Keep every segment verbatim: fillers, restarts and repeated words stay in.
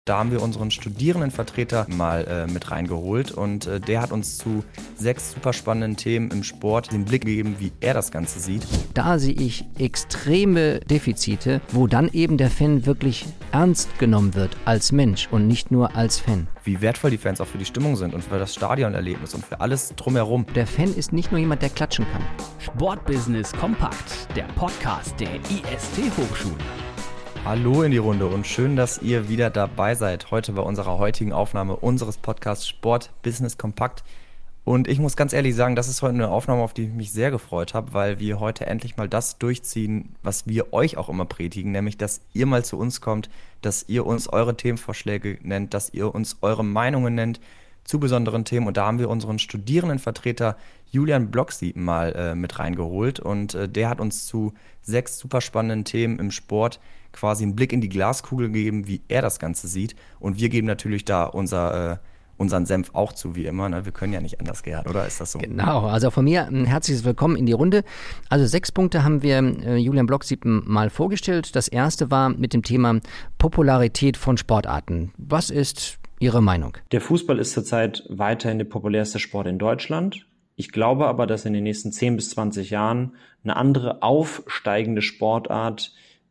Da haben wir unseren Studierendenvertreter mal äh, mit reingeholt und äh, der hat uns zu sechs super spannenden Themen im Sport den Blick gegeben, wie er das Ganze sieht. Da sehe ich extreme Defizite, wo dann eben der Fan wirklich ernst genommen wird als Mensch und nicht nur als Fan. Wie wertvoll die Fans auch für die Stimmung sind und für das Stadionerlebnis und für alles drumherum. Der Fan ist nicht nur jemand, der klatschen kann. Sportbusiness kompakt, der Podcast der I S T-Hochschule. Hallo in die Runde und schön, dass ihr wieder dabei seid, heute bei unserer heutigen Aufnahme unseres Podcasts Sport Business Kompakt. Und ich muss ganz ehrlich sagen, das ist heute eine Aufnahme, auf die ich mich sehr gefreut habe, weil wir heute endlich mal das durchziehen, was wir euch auch immer predigen, nämlich, dass ihr mal zu uns kommt, dass ihr uns eure Themenvorschläge nennt, dass ihr uns eure Meinungen nennt zu besonderen Themen. Und da haben wir unseren Studierendenvertreter Julian Blocksiep mal äh, mit reingeholt und äh, der hat uns zu sechs super spannenden Themen im Sport quasi einen Blick in die Glaskugel gegeben, wie er das Ganze sieht. Und wir geben natürlich da unser, äh, unseren Senf auch zu, wie immer. Ne? Wir können ja nicht anders, Gerhard, oder ist das so? Genau, also von mir ein herzliches Willkommen in die Runde. Also sechs Punkte haben wir äh, Julian Blocksiep mal vorgestellt. Das erste war mit dem Thema Popularität von Sportarten. Was ist Ihre Meinung? Der Fußball ist zurzeit weiterhin der populärste Sport in Deutschland. Ich glaube aber, dass in den nächsten zehn bis zwanzig Jahren eine andere aufsteigende Sportart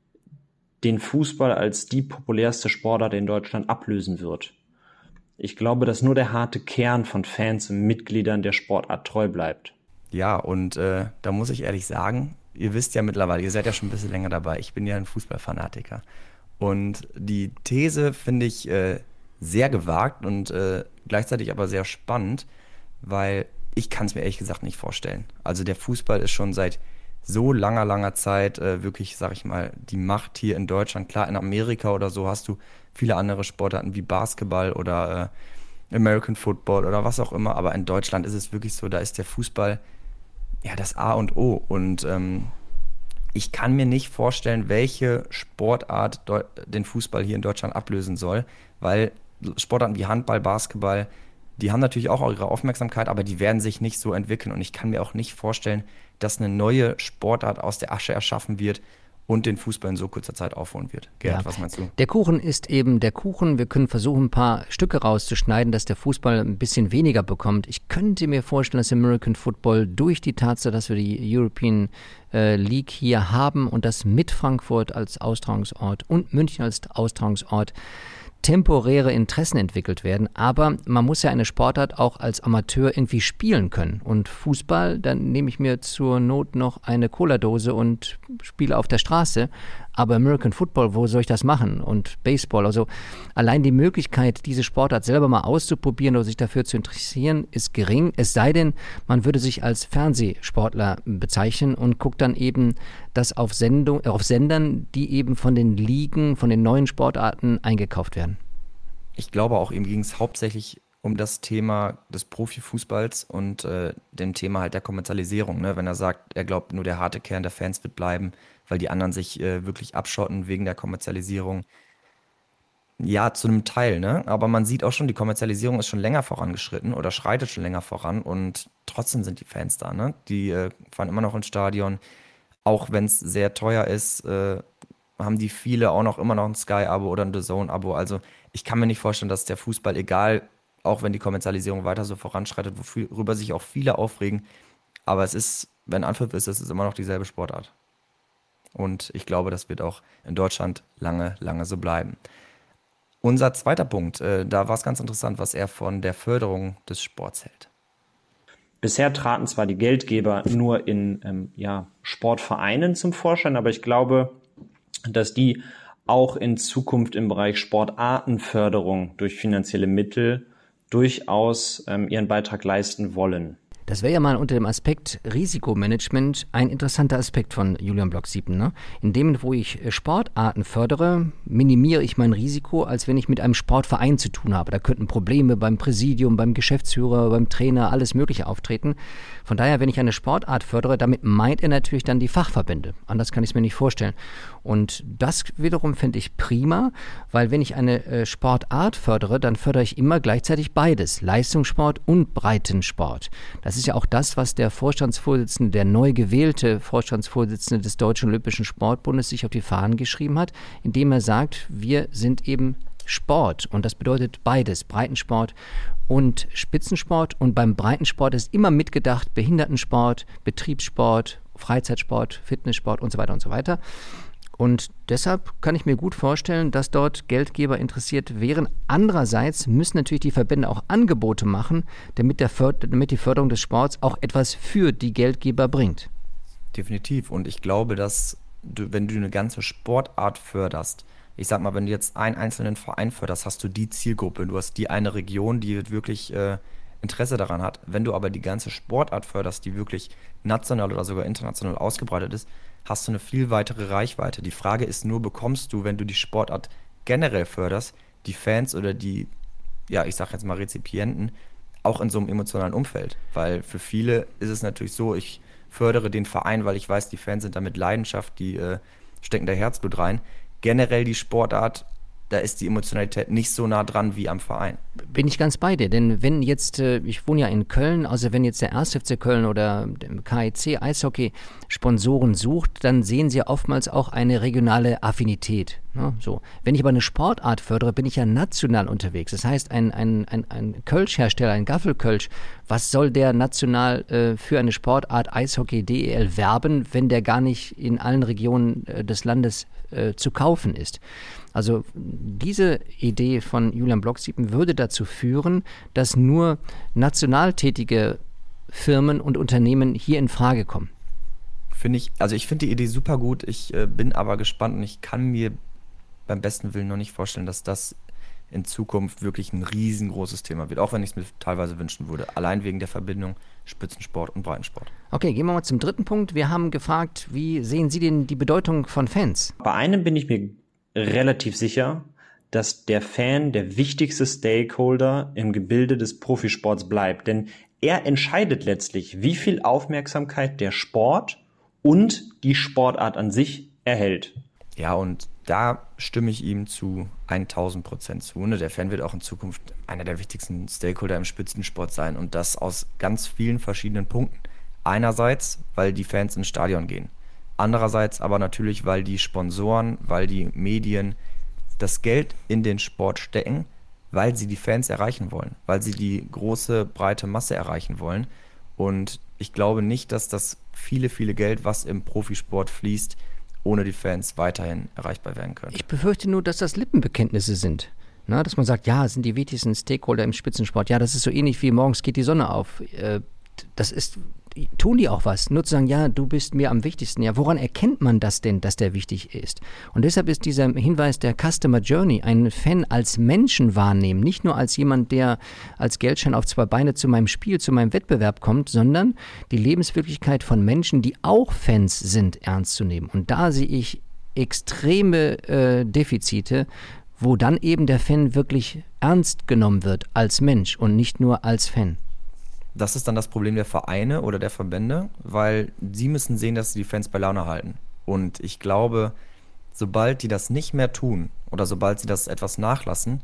den Fußball als die populärste Sportart in Deutschland ablösen wird. Ich glaube, dass nur der harte Kern von Fans und Mitgliedern der Sportart treu bleibt. Ja, und äh, da muss ich ehrlich sagen, ihr wisst ja mittlerweile, ihr seid ja schon ein bisschen länger dabei, ich bin ja ein Fußballfanatiker. Und die These finde ich äh, sehr gewagt und äh, gleichzeitig aber sehr spannend, weil ich kann es mir ehrlich gesagt nicht vorstellen. Also der Fußball ist schon seit so langer, langer Zeit äh, wirklich, sag ich mal, die Macht hier in Deutschland. Klar, in Amerika oder so hast du viele andere Sportarten wie Basketball oder äh, American Football oder was auch immer. Aber in Deutschland ist es wirklich so, da ist der Fußball ja das A und O. Und ähm, ich kann mir nicht vorstellen, welche Sportart Deu- den Fußball hier in Deutschland ablösen soll, weil Sportarten wie Handball, Basketball, die haben natürlich auch ihre Aufmerksamkeit, aber die werden sich nicht so entwickeln. Und ich kann mir auch nicht vorstellen, dass eine neue Sportart aus der Asche erschaffen wird und den Fußball in so kurzer Zeit aufholen wird. Gerhard, ja. Was meinst du? Der Kuchen ist eben der Kuchen. Wir können versuchen, ein paar Stücke rauszuschneiden, dass der Fußball ein bisschen weniger bekommt. Ich könnte mir vorstellen, dass American Football durch die Tatsache, dass wir die European äh, League hier haben und das mit Frankfurt als Austragungsort und München als Austragungsort temporäre Interessen entwickelt werden, aber man muss ja eine Sportart auch als Amateur irgendwie spielen können. Und Fußball, dann nehme ich mir zur Not noch eine Cola-Dose und spiele auf der Straße. Aber American Football, wo soll ich das machen? Und Baseball, also allein die Möglichkeit, diese Sportart selber mal auszuprobieren oder sich dafür zu interessieren, ist gering. Es sei denn, man würde sich als Fernsehsportler bezeichnen und guckt dann eben das auf Sendung, auf Sendern, die eben von den Ligen, von den neuen Sportarten eingekauft werden. Ich glaube auch, ihm ging es hauptsächlich um das Thema des Profifußballs und äh, dem Thema halt der Kommerzialisierung. Ne? Wenn er sagt, er glaubt, nur der harte Kern der Fans wird bleiben, weil die anderen sich äh, wirklich abschotten wegen der Kommerzialisierung. Ja, zu einem Teil, ne? Aber man sieht auch schon, die Kommerzialisierung ist schon länger vorangeschritten oder schreitet schon länger voran und trotzdem sind die Fans da, ne? Die äh, fahren immer noch ins Stadion, auch wenn es sehr teuer ist, äh, haben die viele auch noch immer noch ein Sky-Abo oder ein The Zone-Abo. Also ich kann mir nicht vorstellen, dass der Fußball, egal, auch wenn die Kommerzialisierung weiter so voranschreitet, worüber sich auch viele aufregen, aber es ist, wenn Anpfiff ist, es ist immer noch dieselbe Sportart. Und ich glaube, das wird auch in Deutschland lange, lange so bleiben. Unser zweiter Punkt, äh, da war es ganz interessant, was er von der Förderung des Sports hält. Bisher traten zwar die Geldgeber nur in ähm, ja, Sportvereinen zum Vorschein, aber ich glaube, dass die auch in Zukunft im Bereich Sportartenförderung durch finanzielle Mittel durchaus ähm, ihren Beitrag leisten wollen. Das wäre ja mal unter dem Aspekt Risikomanagement ein interessanter Aspekt von Julian Blocksiep. Ne? In dem, wo ich Sportarten fördere, minimiere ich mein Risiko, als wenn ich mit einem Sportverein zu tun habe. Da könnten Probleme beim Präsidium, beim Geschäftsführer, beim Trainer, alles Mögliche auftreten. Von daher, wenn ich eine Sportart fördere, damit meint er natürlich dann die Fachverbände. Anders kann ich es mir nicht vorstellen. Und das wiederum finde ich prima, weil wenn ich eine äh, Sportart fördere, dann fördere ich immer gleichzeitig beides, Leistungssport und Breitensport. Das ist ja auch das, was der Vorstandsvorsitzende, der neu gewählte Vorstandsvorsitzende des Deutschen Olympischen Sportbundes sich auf die Fahnen geschrieben hat, indem er sagt, wir sind eben Sport und das bedeutet beides, Breitensport und Spitzensport. Und beim Breitensport ist immer mitgedacht Behindertensport, Betriebssport, Freizeitsport, Fitnesssport und so weiter und so weiter. Und deshalb kann ich mir gut vorstellen, dass dort Geldgeber interessiert wären. Andererseits müssen natürlich die Verbände auch Angebote machen, damit, der Förder- damit die Förderung des Sports auch etwas für die Geldgeber bringt. Definitiv. Und ich glaube, dass du, wenn du eine ganze Sportart förderst, ich sag mal, wenn du jetzt einen einzelnen Verein förderst, hast du die Zielgruppe, du hast die eine Region, die wirklich äh, Interesse daran hat. Wenn du aber die ganze Sportart förderst, die wirklich national oder sogar international ausgebreitet ist, hast du eine viel weitere Reichweite. Die Frage ist nur, bekommst du, wenn du die Sportart generell förderst, die Fans oder die, ja, ich sag jetzt mal Rezipienten, auch in so einem emotionalen Umfeld? Weil für viele ist es natürlich so, ich fördere den Verein, weil ich weiß, die Fans sind da mit Leidenschaft, die äh, stecken da Herzblut rein. Generell die Sportart, da ist die Emotionalität nicht so nah dran wie am Verein. Bin ich ganz bei dir, denn wenn jetzt, ich wohne ja in Köln, also wenn jetzt der erste F C Köln oder der K I C Eishockey Sponsoren sucht, dann sehen sie oftmals auch eine regionale Affinität. Ne? So. Wenn ich aber eine Sportart fördere, bin ich ja national unterwegs. Das heißt, ein, ein, ein, ein Kölsch-Hersteller, ein Gaffelkölsch, was soll der national äh, für eine Sportart Eishockey D E L werben, wenn der gar nicht in allen Regionen äh, des Landes äh, zu kaufen ist? Also diese Idee von Julian Blocksiepen würde dazu führen, dass nur national tätige Firmen und Unternehmen hier in Frage kommen. Finde ich, also ich finde die Idee super gut, ich äh, bin aber gespannt und ich kann mir beim besten Willen noch nicht vorstellen, dass das in Zukunft wirklich ein riesengroßes Thema wird, auch wenn ich es mir teilweise wünschen würde, allein wegen der Verbindung Spitzensport und Breitensport. Okay, gehen wir mal zum dritten Punkt. Wir haben gefragt, wie sehen Sie denn die Bedeutung von Fans? Bei einem bin ich mir relativ sicher, dass der Fan der wichtigste Stakeholder im Gebilde des Profisports bleibt. Denn er entscheidet letztlich, wie viel Aufmerksamkeit der Sport und die Sportart an sich erhält. Ja, und da stimme ich ihm zu tausend Prozent zu. Ne? Der Fan wird auch in Zukunft einer der wichtigsten Stakeholder im Spitzensport sein und das aus ganz vielen verschiedenen Punkten. Einerseits, weil die Fans ins Stadion gehen. Andererseits aber natürlich, weil die Sponsoren, weil die Medien das Geld in den Sport stecken, weil sie die Fans erreichen wollen, weil sie die große, breite Masse erreichen wollen. Und ich glaube nicht, dass das viele, viele Geld, was im Profisport fließt, ohne die Fans weiterhin erreichbar werden können. Ich befürchte nur, dass das Lippenbekenntnisse sind. Na, dass man sagt, ja, es sind die wichtigsten Stakeholder im Spitzensport. Ja, das ist so ähnlich wie morgens geht die Sonne auf. Das ist... Tun die auch was? Nur zu sagen, ja, du bist mir am wichtigsten. Ja, woran erkennt man das denn, dass der wichtig ist? Und deshalb ist dieser Hinweis der Customer Journey, einen Fan als Menschen wahrnehmen, nicht nur als jemand, der als Geldschein auf zwei Beine zu meinem Spiel, zu meinem Wettbewerb kommt, sondern die Lebenswirklichkeit von Menschen, die auch Fans sind, ernst zu nehmen. Und da sehe ich extreme äh, Defizite, wo dann eben der Fan wirklich ernst genommen wird als Mensch und nicht nur als Fan. Das ist dann das Problem der Vereine oder der Verbände, weil sie müssen sehen, dass sie die Fans bei Laune halten. Und ich glaube, sobald die das nicht mehr tun oder sobald sie das etwas nachlassen,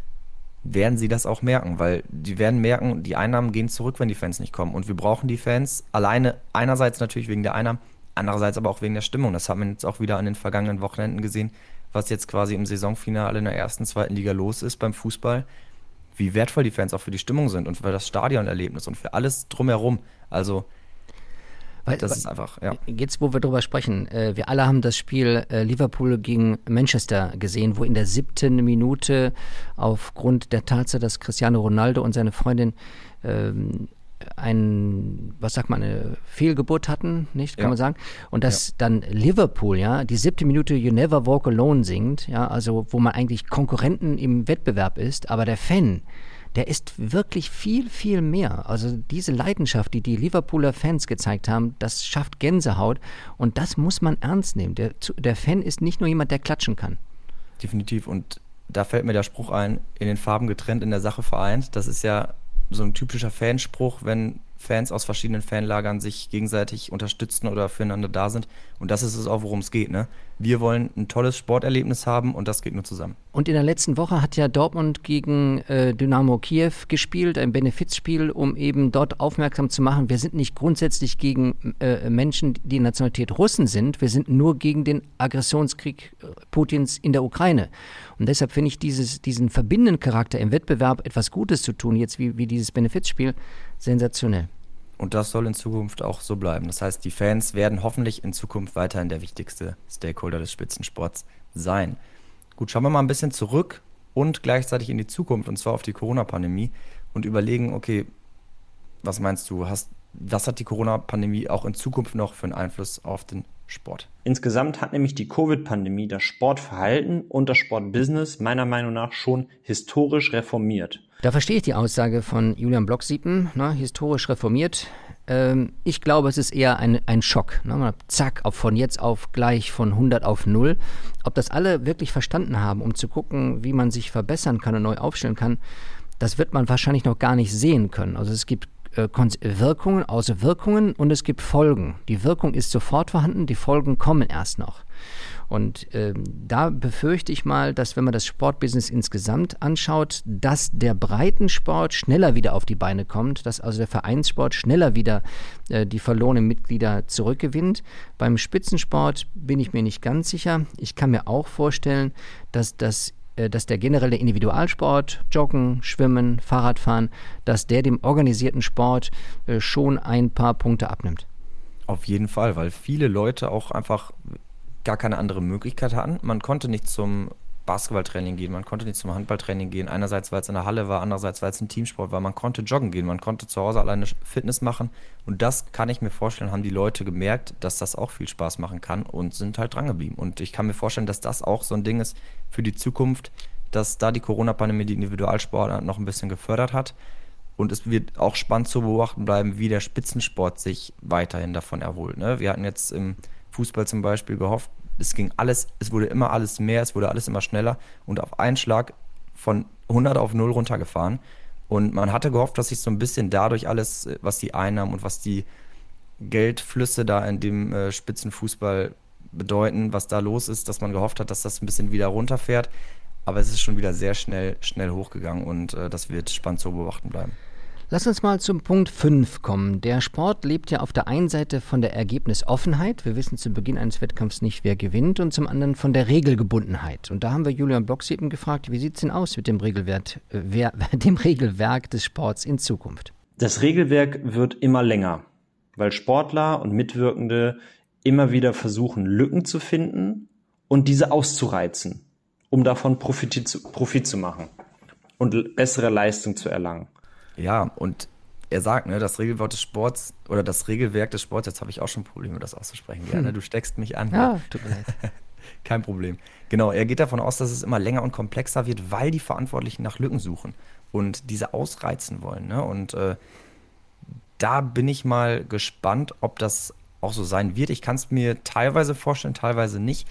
werden sie das auch merken, weil die werden merken, die Einnahmen gehen zurück, wenn die Fans nicht kommen. Und wir brauchen die Fans alleine, einerseits natürlich wegen der Einnahmen, andererseits aber auch wegen der Stimmung. Das hat man jetzt auch wieder an den vergangenen Wochenenden gesehen, was jetzt quasi im Saisonfinale in der ersten, zweiten Liga los ist beim Fußball. Wie wertvoll die Fans auch für die Stimmung sind und für das Stadionerlebnis und für alles drumherum. Also weil, das weil, ist einfach, ja. Jetzt, wo wir drüber sprechen, äh, wir alle haben das Spiel äh, Liverpool gegen Manchester gesehen, wo in der siebten Minute aufgrund der Tatsache, dass Cristiano Ronaldo und seine Freundin ähm, ein, was sagt man, eine Fehlgeburt hatten, nicht, kann ja. man sagen. Und dass ja. dann Liverpool, ja, die siebte Minute You Never Walk Alone singt, ja, also wo man eigentlich Konkurrenten im Wettbewerb ist, aber der Fan, der ist wirklich viel, viel mehr. Also diese Leidenschaft, die die Liverpooler Fans gezeigt haben, das schafft Gänsehaut und das muss man ernst nehmen. Der, der Fan ist nicht nur jemand, der klatschen kann. Definitiv und da fällt mir der Spruch ein, in den Farben getrennt, in der Sache vereint. Das ist ja so ein typischer Fanspruch, wenn Fans aus verschiedenen Fanlagern sich gegenseitig unterstützen oder füreinander da sind. Und Und das ist es auch, worum es geht, ne? Wir wollen ein tolles Sporterlebnis haben und das geht nur zusammen. Und in der letzten Woche hat ja Dortmund gegen äh, Dynamo Kiew gespielt, ein Benefizspiel, um eben dort aufmerksam zu machen, wir sind nicht grundsätzlich gegen äh, Menschen, die Nationalität Russen sind, wir sind nur gegen den Aggressionskrieg Putins in der Ukraine. Und deshalb finde ich dieses, diesen verbindenden Charakter im Wettbewerb, etwas Gutes zu tun, jetzt wie, wie dieses Benefizspiel, sensationell. Und das soll in Zukunft auch so bleiben. Das heißt, die Fans werden hoffentlich in Zukunft weiterhin der wichtigste Stakeholder des Spitzensports sein. Gut, schauen wir mal ein bisschen zurück und gleichzeitig in die Zukunft, und zwar auf die Corona-Pandemie, und überlegen, okay, was meinst du, hast, was hat die Corona-Pandemie auch in Zukunft noch für einen Einfluss auf den Sport? Insgesamt hat nämlich die Covid-Pandemie das Sportverhalten und das Sportbusiness meiner Meinung nach schon historisch reformiert. Da verstehe ich die Aussage von Julian Blocksiepen, ne, historisch reformiert. Ähm, ich glaube, es ist eher ein, ein Schock. Ne? Zack, auf, von jetzt auf gleich von hundert auf null. Ob das alle wirklich verstanden haben, um zu gucken, wie man sich verbessern kann und neu aufstellen kann, das wird man wahrscheinlich noch gar nicht sehen können. Also es gibt äh, Wirkungen, Auswirkungen und es gibt Folgen. Die Wirkung ist sofort vorhanden, die Folgen kommen erst noch. Und ähm, da befürchte ich mal, dass wenn man das Sportbusiness insgesamt anschaut, dass der Breitensport schneller wieder auf die Beine kommt, dass also der Vereinssport schneller wieder äh, die verlorenen Mitglieder zurückgewinnt. Beim Spitzensport bin ich mir nicht ganz sicher. Ich kann mir auch vorstellen, dass das äh, dass der generelle Individualsport, Joggen, Schwimmen, Fahrradfahren, dass der dem organisierten Sport äh, schon ein paar Punkte abnimmt. Auf jeden Fall, weil viele Leute auch einfach gar keine andere Möglichkeit hatten. Man konnte nicht zum Basketballtraining gehen, man konnte nicht zum Handballtraining gehen. Einerseits, weil es in der Halle war, andererseits, weil es ein Teamsport war. Man konnte joggen gehen, man konnte zu Hause alleine Fitness machen. Und das kann ich mir vorstellen, haben die Leute gemerkt, dass das auch viel Spaß machen kann und sind halt dran geblieben. Und ich kann mir vorstellen, dass das auch so ein Ding ist für die Zukunft, dass da die Corona-Pandemie die Individualsportart noch ein bisschen gefördert hat. Und es wird auch spannend zu beobachten bleiben, wie der Spitzensport sich weiterhin davon erholt. Ne? Wir hatten jetzt im Fußball zum Beispiel gehofft, es ging alles, es wurde immer alles mehr, es wurde alles immer schneller und auf einen Schlag von hundert auf null runtergefahren. Und man hatte gehofft, dass sich so ein bisschen dadurch alles, was die Einnahmen und was die Geldflüsse da in dem äh, Spitzenfußball bedeuten, was da los ist, dass man gehofft hat, dass das ein bisschen wieder runterfährt. Aber es ist schon wieder sehr schnell, schnell hochgegangen und äh, das wird spannend zu beobachten bleiben. Lass uns mal zum Punkt fünf kommen. Der Sport lebt ja auf der einen Seite von der Ergebnisoffenheit. Wir wissen zu Beginn eines Wettkampfs nicht, wer gewinnt. Und zum anderen von der Regelgebundenheit. Und da haben wir Julian Blocksiepen gefragt, wie sieht es denn aus mit dem Regelwerk, äh, wer, dem Regelwerk des Sports in Zukunft? Das Regelwerk wird immer länger, weil Sportler und Mitwirkende immer wieder versuchen, Lücken zu finden und diese auszureizen, um davon Profit zu, Profit zu machen und bessere Leistung zu erlangen. Ja, und er sagt, ne, das Regelwort des Sports oder das Regelwerk des Sports, jetzt habe ich auch schon Probleme, das auszusprechen. Ja, ne, du steckst mich an. Ja, tut mir leid. Kein Problem. Genau, er geht davon aus, dass es immer länger und komplexer wird, weil die Verantwortlichen nach Lücken suchen und diese ausreizen wollen. Ne? Und äh, da bin ich mal gespannt, ob das auch so sein wird. Ich kann es mir teilweise vorstellen, teilweise nicht.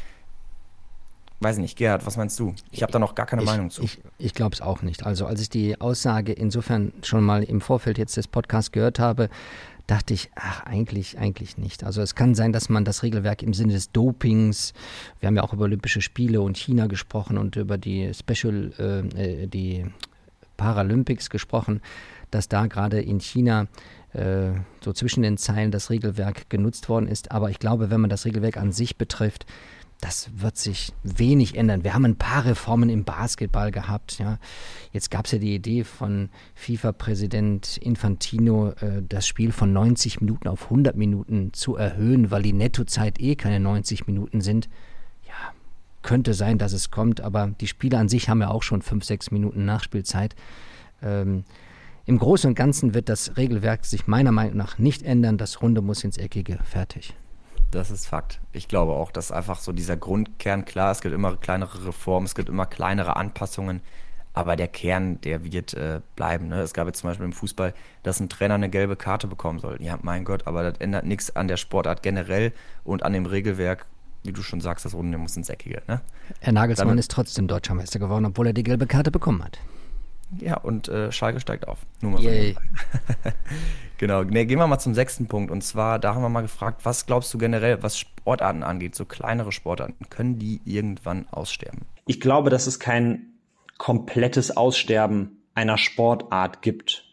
Weiß nicht, Gerhard, was meinst du? Ich habe da noch gar keine ich, Meinung zu. Ich, ich glaube es auch nicht. Also als ich die Aussage insofern schon mal im Vorfeld jetzt des Podcasts gehört habe, dachte ich, ach, eigentlich, eigentlich nicht. Also es kann sein, dass man das Regelwerk im Sinne des Dopings, wir haben ja auch über Olympische Spiele und China gesprochen und über die Special, äh, die Paralympics gesprochen, dass da gerade in China äh, so zwischen den Zeilen das Regelwerk genutzt worden ist. Aber ich glaube, wenn man das Regelwerk an sich betrifft, das wird sich wenig ändern. Wir haben ein paar Reformen im Basketball gehabt. Ja. Jetzt gab es ja die Idee von FIFA-Präsident Infantino, äh, das Spiel von neunzig Minuten auf hundert Minuten zu erhöhen, weil die Nettozeit eh keine neunzig Minuten sind. Ja, könnte sein, dass es kommt, aber die Spiele an sich haben ja auch schon fünf, sechs Minuten Nachspielzeit. Ähm, Im Großen und Ganzen wird das Regelwerk sich meiner Meinung nach nicht ändern. Das Runde muss ins Eckige. Fertig. Das ist Fakt. Ich glaube auch, dass einfach so dieser Grundkern, klar, es gibt immer kleinere Reformen, es gibt immer kleinere Anpassungen, aber der Kern, der wird äh, bleiben. Ne? Es gab jetzt zum Beispiel im Fußball, dass ein Trainer eine gelbe Karte bekommen soll. Ja, mein Gott, aber das ändert nichts an der Sportart generell und an dem Regelwerk, wie du schon sagst, das Runde muss ins Eckige. Ne? Herr Nagelsmann Damit, ist trotzdem Deutscher Meister geworden, obwohl er die gelbe Karte bekommen hat. Ja, und äh, Schalke steigt auf. Nur mal Yay. Genau, nee, gehen wir mal zum sechsten Punkt. Und zwar, da haben wir mal gefragt, was glaubst du generell, was Sportarten angeht, so kleinere Sportarten, können die irgendwann aussterben? Ich glaube, dass es kein komplettes Aussterben einer Sportart gibt.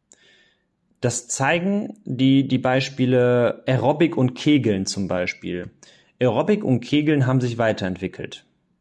Das zeigen die, die Beispiele Aerobic und Kegeln zum Beispiel. Aerobic und Kegeln haben sich weiterentwickelt.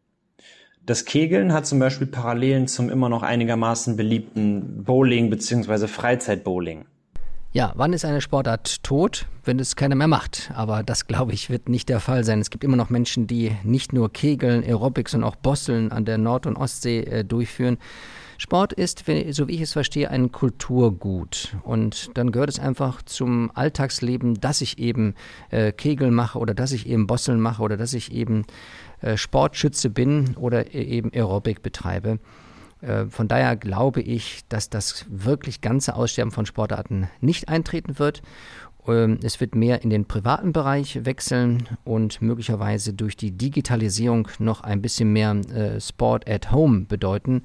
Das Kegeln hat zum Beispiel Parallelen zum immer noch einigermaßen beliebten Bowling bzw. Freizeitbowling. Ja, wann ist eine Sportart tot? Wenn es keiner mehr macht. Aber das, glaube ich, wird nicht der Fall sein. Es gibt immer noch Menschen, die nicht nur Kegeln, Aerobic, sondern auch Bosseln an der Nord- und Ostsee äh, durchführen. Sport ist, so wie ich es verstehe, ein Kulturgut. Und dann gehört es einfach zum Alltagsleben, dass ich eben äh, Kegeln mache oder dass ich eben Bosseln mache oder dass ich eben äh, Sportschütze bin oder eben Aerobic betreibe. Äh, von daher glaube ich, dass das wirklich ganze Aussterben von Sportarten nicht eintreten wird. Ähm, es wird mehr in den privaten Bereich wechseln und möglicherweise durch die Digitalisierung noch ein bisschen mehr äh, Sport at Home bedeuten.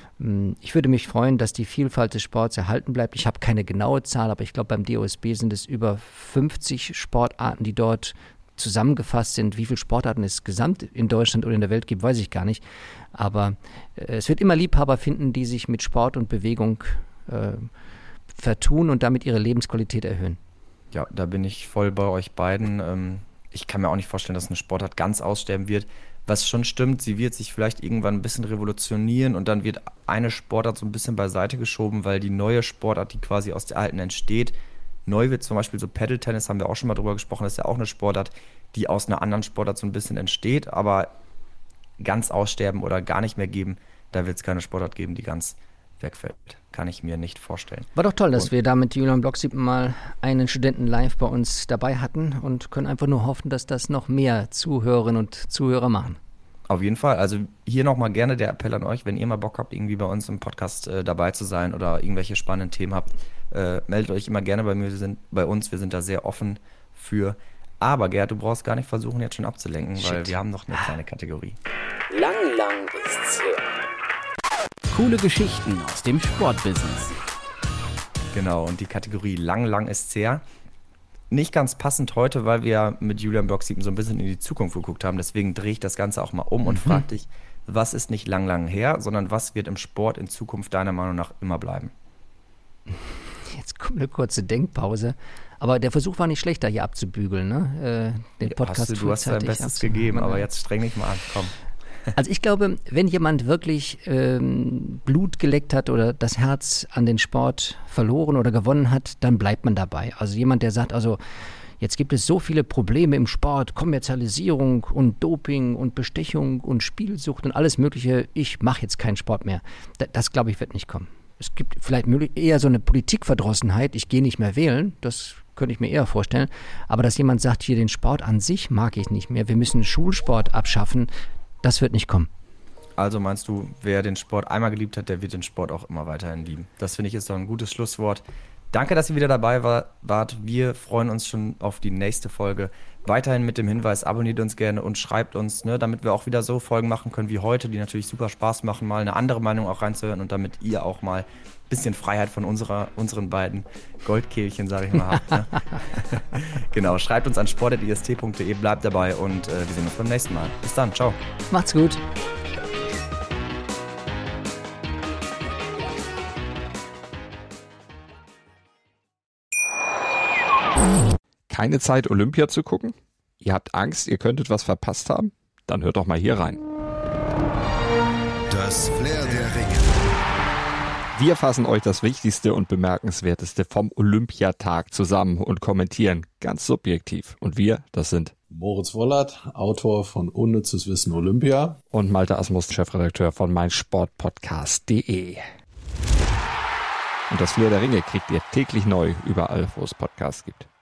Ich würde mich freuen, dass die Vielfalt des Sports erhalten bleibt. Ich habe keine genaue Zahl, aber ich glaube, beim D O S B sind es über fünfzig Sportarten, die dort zusammengefasst sind. Wie viele Sportarten es gesamt in Deutschland oder in der Welt gibt, weiß ich gar nicht. Aber äh, es wird immer Liebhaber finden, die sich mit Sport und Bewegung äh, vertun und damit ihre Lebensqualität erhöhen. Ja, da bin ich voll bei euch beiden. Ähm, ich kann mir auch nicht vorstellen, dass eine Sportart ganz aussterben wird. Was schon stimmt, sie wird sich vielleicht irgendwann ein bisschen revolutionieren und dann wird eine Sportart so ein bisschen beiseite geschoben, weil die neue Sportart, die quasi aus der alten entsteht, neu wird. Zum Beispiel so Paddle-Tennis, haben wir auch schon mal drüber gesprochen, das ist ja auch eine Sportart, die aus einer anderen Sportart so ein bisschen entsteht, aber ganz aussterben oder gar nicht mehr geben, da wird es keine Sportart geben, die ganz wegfällt. Kann ich mir nicht vorstellen. War doch toll, dass und wir da mit Julian Blocksieben mal einen Studenten live bei uns dabei hatten und können einfach nur hoffen, dass das noch mehr Zuhörerinnen und Zuhörer machen. Auf jeden Fall. Also hier nochmal gerne der Appell an euch, wenn ihr mal Bock habt, irgendwie bei uns im Podcast äh, dabei zu sein oder irgendwelche spannenden Themen habt, äh, meldet euch immer gerne bei mir, wir sind bei uns, wir sind da sehr offen für. Aber Gerd, du brauchst gar nicht versuchen, jetzt schon abzulenken, Shit. weil wir haben noch eine kleine Kategorie. Lang, lang ist's her. Coole Geschichten aus dem Sportbusiness. Genau, und die Kategorie Lang, lang ist's her. Nicht ganz passend heute, weil wir mit Julian Blocksieben so ein bisschen in die Zukunft geguckt haben. Deswegen drehe ich das Ganze auch mal um und Mhm. frage dich, was ist nicht lang, lang her, sondern was wird im Sport in Zukunft deiner Meinung nach immer bleiben? Jetzt kommt eine kurze Denkpause. Aber der Versuch war nicht schlecht, da hier abzubügeln, ne? Äh, den Podcast hast du, du hast dein frühzeitig Bestes abzu- gegeben, aber Ja. jetzt streng dich mal an, komm. Also ich glaube, wenn jemand wirklich ähm, Blut geleckt hat oder das Herz an den Sport verloren oder gewonnen hat, dann bleibt man dabei. Also jemand, der sagt, also jetzt gibt es so viele Probleme im Sport, Kommerzialisierung und Doping und Bestechung und Spielsucht und alles Mögliche, ich mache jetzt keinen Sport mehr. Das, das glaube ich, wird nicht kommen. Es gibt vielleicht möglich, eher so eine Politikverdrossenheit, ich gehe nicht mehr wählen, das könnte ich mir eher vorstellen. Aber dass jemand sagt, hier den Sport an sich mag ich nicht mehr, wir müssen Schulsport abschaffen, das wird nicht kommen. Also meinst du, wer den Sport einmal geliebt hat, der wird den Sport auch immer weiterhin lieben. Das finde ich ist doch ein gutes Schlusswort. Danke, dass ihr wieder dabei war, wart. Wir freuen uns schon auf die nächste Folge. Weiterhin mit dem Hinweis, abonniert uns gerne und schreibt uns, ne, damit wir auch wieder so Folgen machen können wie heute, die natürlich super Spaß machen, mal eine andere Meinung auch reinzuhören und damit ihr auch mal ein bisschen Freiheit von unserer, unseren beiden Goldkehlchen, sage ich mal, habt. Ne? Genau, schreibt uns an sport punkt i s t punkt d e, bleibt dabei und äh, wir sehen uns beim nächsten Mal. Bis dann, ciao. Macht's gut. Keine Zeit, Olympia zu gucken? Ihr habt Angst, ihr könntet was verpasst haben? Dann hört doch mal hier rein. Das Flair der Ringe. Wir fassen euch das Wichtigste und Bemerkenswerteste vom Olympiatag zusammen und kommentieren ganz subjektiv. Und wir, das sind Moritz Wollert, Autor von Unnützes Wissen Olympia. Und Malte Asmus, Chefredakteur von meinsportpodcast punkt de. Und das Flair der Ringe kriegt ihr täglich neu überall, wo es Podcasts gibt.